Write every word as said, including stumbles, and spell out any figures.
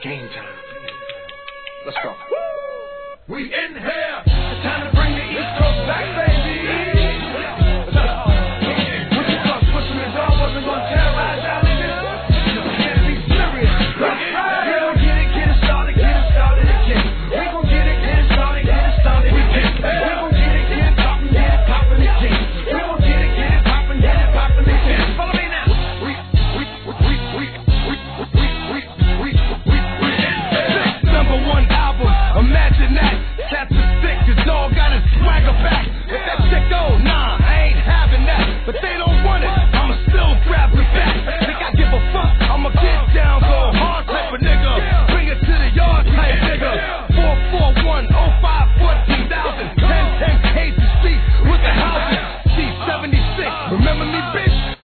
game time. Let's go. We in here. It's time to